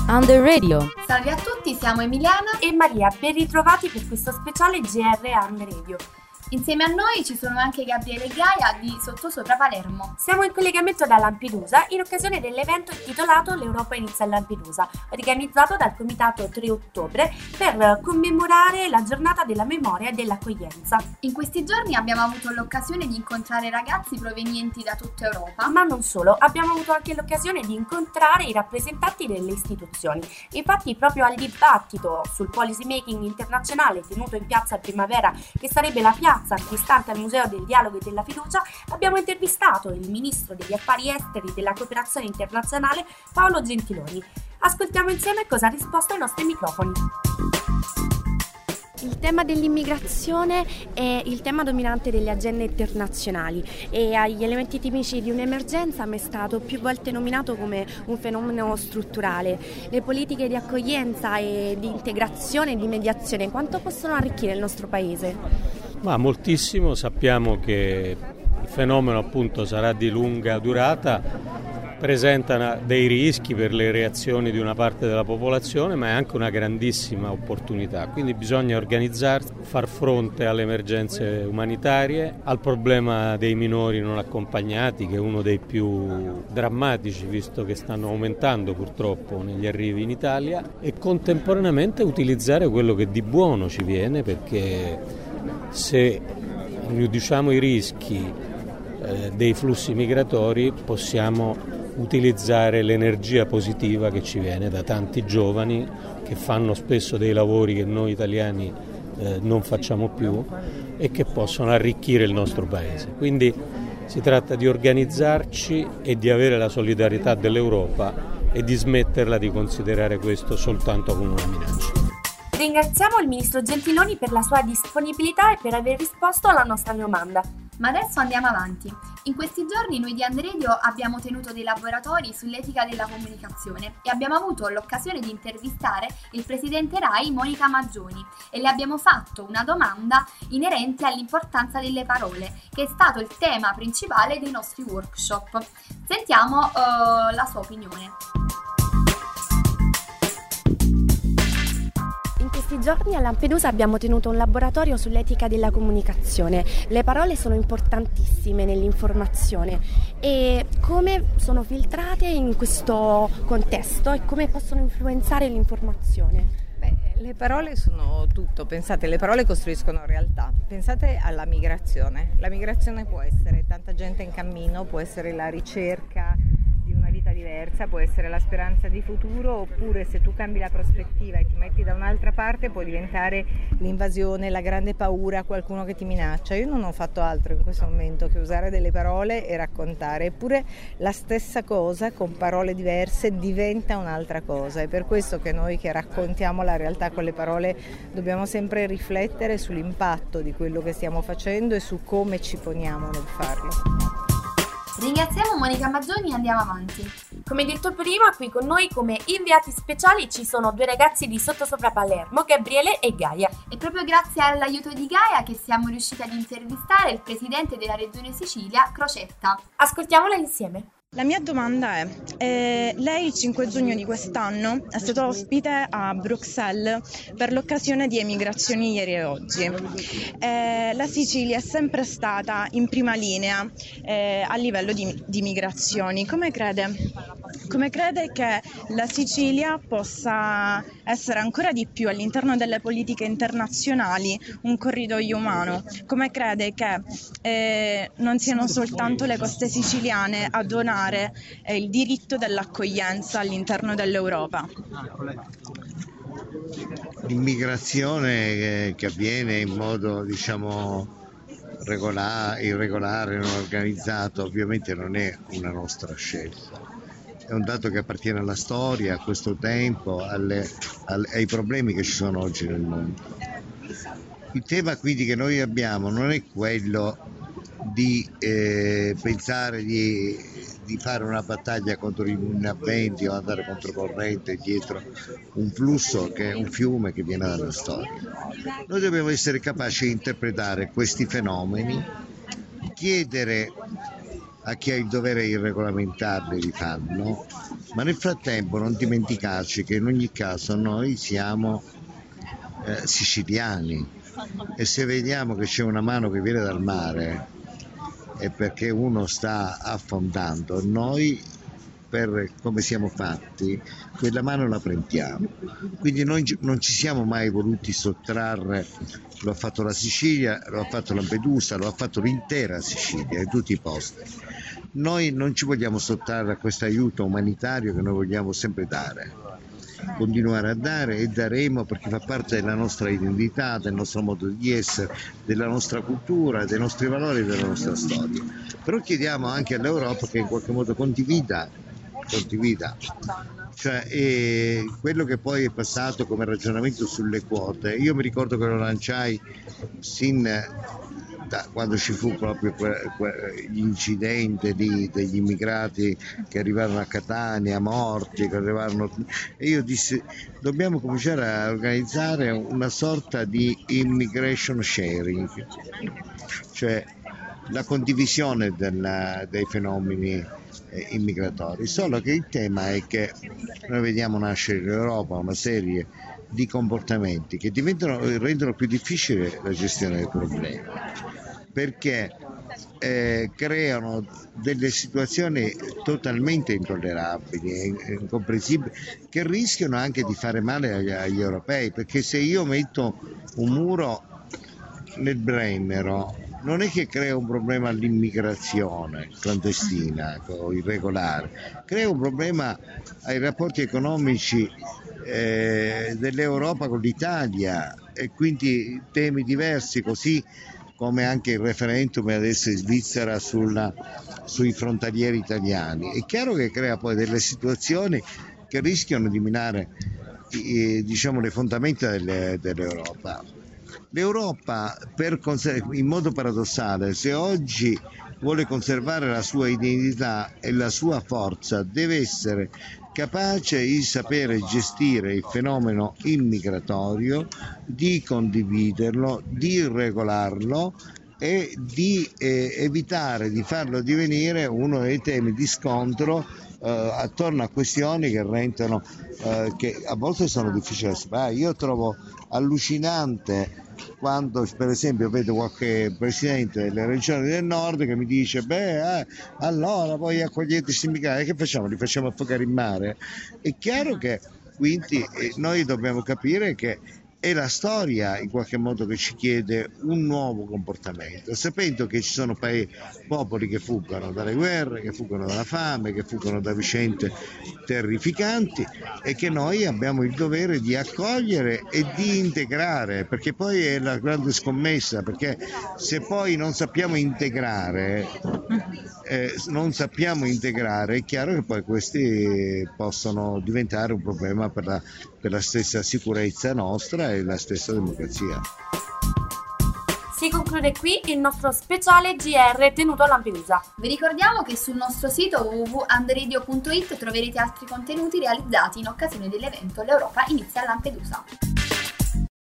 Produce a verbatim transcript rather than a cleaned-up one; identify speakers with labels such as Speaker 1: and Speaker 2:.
Speaker 1: Under Radio.
Speaker 2: Salve a tutti, siamo Emiliana
Speaker 3: e Maria, ben ritrovati per questo speciale G R Under Radio.
Speaker 2: Insieme a noi ci sono anche Gabriele e Gaia di Sottosopra Palermo.
Speaker 3: Siamo in collegamento da Lampedusa in occasione dell'evento intitolato L'Europa inizia a Lampedusa, organizzato dal Comitato tre ottobre per commemorare la giornata della memoria e dell'accoglienza.
Speaker 2: In questi giorni abbiamo avuto l'occasione di incontrare ragazzi provenienti da tutta Europa.
Speaker 3: Ma non solo, abbiamo avuto anche l'occasione di incontrare i rappresentanti delle istituzioni. Infatti proprio al dibattito sul policy making internazionale tenuto in piazza Primavera, che sarebbe la piazza antistante al Museo del Dialogo e della Fiducia, abbiamo intervistato il Ministro degli Affari Esteri e della Cooperazione Internazionale Paolo Gentiloni. Ascoltiamo insieme cosa ha risposto ai nostri microfoni.
Speaker 4: Il tema dell'immigrazione è il tema dominante delle agende internazionali e agli elementi tipici di un'emergenza mi è stato più volte nominato come un fenomeno strutturale. Le politiche di accoglienza e di integrazione e di mediazione quanto possono arricchire il nostro Paese?
Speaker 5: Ma moltissimo, sappiamo che il fenomeno appunto sarà di lunga durata, presenta dei rischi per le reazioni di una parte della popolazione, ma è anche una grandissima opportunità, quindi bisogna organizzarsi, far fronte alle emergenze umanitarie, al problema dei minori non accompagnati, che è uno dei più drammatici visto che stanno aumentando purtroppo negli arrivi in Italia, e contemporaneamente utilizzare quello che di buono ci viene, perché se riduciamo i rischi eh, dei flussi migratori possiamo utilizzare l'energia positiva che ci viene da tanti giovani che fanno spesso dei lavori che noi italiani eh, non facciamo più e che possono arricchire il nostro paese. Quindi si tratta di organizzarci e di avere la solidarietà dell'Europa e di smetterla di considerare questo soltanto come una minaccia.
Speaker 3: Ringraziamo il Ministro Gentiloni per la sua disponibilità e per aver risposto alla nostra domanda.
Speaker 2: Ma adesso andiamo avanti. In questi giorni noi di Under Radio abbiamo tenuto dei laboratori sull'etica della comunicazione e abbiamo avuto l'occasione di intervistare il presidente RAI Monica Maggioni e le abbiamo fatto una domanda inerente all'importanza delle parole, che è stato il tema principale dei nostri workshop. Sentiamo uh, la sua opinione.
Speaker 4: In questi giorni a Lampedusa abbiamo tenuto un laboratorio sull'etica della comunicazione. Le parole sono importantissime nell'informazione e come sono filtrate in questo contesto e come possono influenzare l'informazione.
Speaker 6: Beh, le parole sono tutto, pensate, le parole costruiscono realtà. Pensate alla migrazione. La migrazione può essere tanta gente in cammino, può essere la ricerca di una vita diversa, può essere la speranza di futuro, oppure se tu cambi la prospettiva e ti metti da un'altra parte può diventare l'invasione, la grande paura, qualcuno che ti minaccia. Io non ho fatto altro in questo momento che usare delle parole e raccontare, eppure la stessa cosa con parole diverse diventa un'altra cosa. È per questo che noi che raccontiamo la realtà con le parole dobbiamo sempre riflettere sull'impatto di quello che stiamo facendo e su come ci poniamo nel farlo.
Speaker 2: Ringraziamo Monica Maggioni e andiamo avanti.
Speaker 3: Come detto prima, qui con noi come inviati speciali ci sono due ragazzi di Sottosopra Palermo, Gabriele e Gaia.
Speaker 2: E proprio grazie all'aiuto di Gaia che siamo riusciti ad intervistare il presidente della Regione Sicilia, Crocetta.
Speaker 3: Ascoltiamola insieme.
Speaker 7: La mia domanda è, eh, lei il cinque giugno di quest'anno è stato ospite a Bruxelles per l'occasione di emigrazioni ieri e oggi. Eh, la Sicilia è sempre stata in prima linea eh, a livello di, di migrazioni. Come crede, come crede che la Sicilia possa essere ancora di più all'interno delle politiche internazionali un corridoio umano? Come crede che eh, non siano soltanto le coste siciliane a donare il diritto dell'accoglienza all'interno dell'Europa?
Speaker 8: L'immigrazione che avviene in modo, diciamo, regolare, irregolare, non organizzato, ovviamente non è una nostra scelta. È un dato che appartiene alla storia, a questo tempo, alle, alle, ai problemi che ci sono oggi nel mondo. Il tema quindi che noi abbiamo non è quello di eh, pensare di, di fare una battaglia contro gli avventi o andare controcorrente dietro un flusso che è un fiume che viene dalla storia. Noi dobbiamo essere capaci di interpretare questi fenomeni, chiedere a chi ha il dovere di regolamentarli li fanno, ma nel frattempo non dimenticarci che in ogni caso noi siamo eh, siciliani e se vediamo che c'è una mano che viene dal mare è perché uno sta affondando, noi per come siamo fatti quella mano la prendiamo, quindi noi non ci siamo mai voluti sottrarre. Lo ha fatto la Sicilia, lo ha fatto Lampedusa, lo ha fatto l'intera Sicilia in tutti i posti. Noi non ci vogliamo sottrarre a questo aiuto umanitario che noi vogliamo sempre dare, continuare a dare e daremo perché fa parte della nostra identità, del nostro modo di essere, della nostra cultura, dei nostri valori e della nostra storia. Però chiediamo anche all'Europa che in qualche modo condivida, condivida. Cioè, eh, quello che poi è passato come ragionamento sulle quote, io mi ricordo che lo lanciai sin da quando ci fu proprio l'incidente di, degli immigrati che arrivarono a Catania, morti, che arrivarono, e io dissi dobbiamo cominciare a organizzare una sorta di immigration sharing, cioè la condivisione della, dei fenomeni eh, immigratori, solo che il tema è che noi vediamo nascere in Europa una serie di comportamenti che diventano, rendono più difficile la gestione del problema, perché eh, creano delle situazioni totalmente intollerabili e incomprensibili che rischiano anche di fare male agli, agli europei, perché se io metto un muro nel Brennero non è che crea un problema all'immigrazione clandestina o irregolare, crea un problema ai rapporti economici eh, dell'Europa con l'Italia e quindi temi diversi, così come anche il referendum adesso in Svizzera sulla, sui frontalieri italiani. È chiaro che crea poi delle situazioni che rischiano di minare eh, diciamo, le fondamenta delle, dell'Europa. L'Europa, per conser- in modo paradossale, se oggi vuole conservare la sua identità e la sua forza, deve essere capace di sapere gestire il fenomeno immigratorio, di condividerlo, di regolarlo e di eh, evitare di farlo divenire uno dei temi di scontro eh, attorno a questioni che rendono, eh, che a volte sono difficili da separare. Io trovo allucinante quando per esempio vedo qualche presidente delle regioni del nord che mi dice beh eh, allora poi accogliete questi immigrati, che facciamo? Li facciamo affogare in mare? È chiaro che quindi eh, noi dobbiamo capire che è la storia in qualche modo che ci chiede un nuovo comportamento, sapendo che ci sono paesi, popoli che fuggono dalle guerre, che fuggono dalla fame, che fuggono da vicende terrificanti e che noi abbiamo il dovere di accogliere e di integrare, perché poi è la grande scommessa, perché se poi non sappiamo integrare, eh, non sappiamo integrare, è chiaro che poi questi possono diventare un problema per la, per la stessa sicurezza nostra e la stessa democrazia.
Speaker 3: Si conclude qui il nostro speciale G R tenuto a Lampedusa.
Speaker 2: Vi ricordiamo che sul nostro sito w w w punto anderadio punto it troverete altri contenuti realizzati in occasione dell'evento L'Europa inizia a Lampedusa.